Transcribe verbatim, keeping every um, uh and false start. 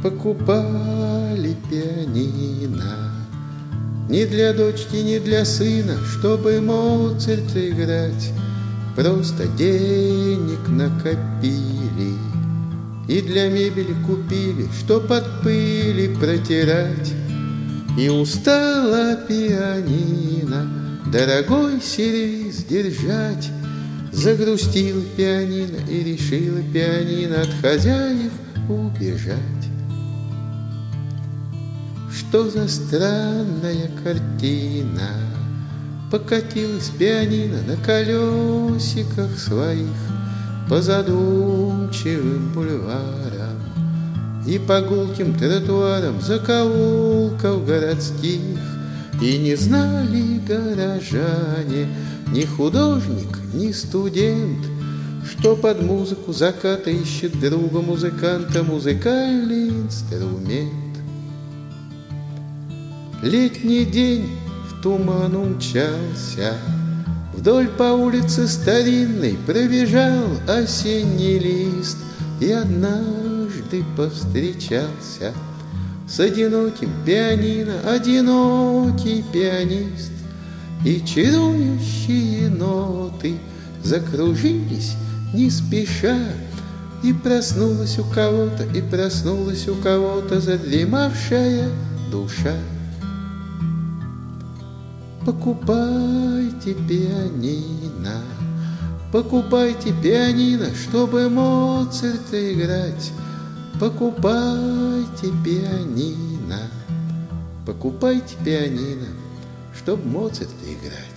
покупали пианино. Не для дочки, не для сына, чтобы Моцарта играть, просто денег накопили и для мебели купили, чтоб от пыли протирать. И устала пианино дорогой сервиз держать. Загрустила пианино и решила пианино от хозяев убежать. Что за странная картина? Покатилась пианино на колесиках своих по задумчивым бульварам и по гулким тротуарам закоулков городских. И не знали горожане, ни художник, ни студент, что под музыку заката ищет друга музыканта музыкальный инструмент. Летний день в туман умчался, вдоль по улице старинной пробежал осенний лист, и однажды повстречался с одиноким пианино одинокий пианист. И чарующие ноты закружились не спеша, и проснулась у кого-то, и проснулась у кого-то задремавшая душа. Покупайте пианино, покупайте пианино, чтобы Моцарта играть. Покупайте пианино, покупайте пианино, чтоб Моцарта играть.